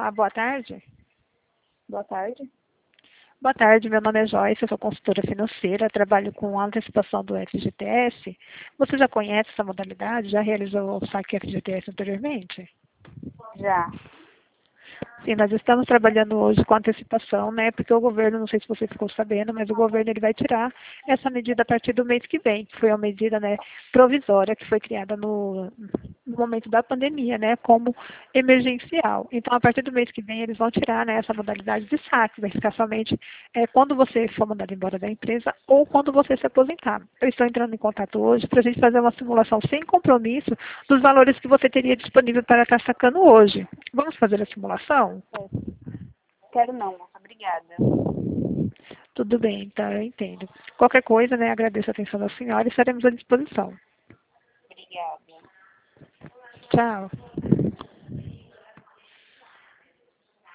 Olá, boa tarde. Boa tarde. Boa tarde, meu nome é Joyce, eu sou consultora financeira, trabalho com antecipação do FGTS. Você já conhece essa modalidade? Já realizou o saque FGTS anteriormente? Já. Sim, nós estamos trabalhando hoje com antecipação, né? Porque o governo, não sei se você ficou sabendo, mas o governo ele vai tirar essa medida a partir do mês que vem, que foi uma medida, né, provisória que foi criada no momento da pandemia, né, como emergencial. Então, a partir do mês que vem, eles vão tirar, né, essa modalidade de saque, vai ficar somente quando você for mandado embora da empresa ou quando você se aposentar. Eu estou entrando em contato hoje para a gente fazer uma simulação sem compromisso dos valores que você teria disponível para estar sacando hoje. Vamos fazer a simulação? Quero não, moça. Obrigada. Tudo bem, tá, eu entendo. Qualquer coisa, né, agradeço a atenção da senhora e estaremos à disposição. Obrigada. Tchau.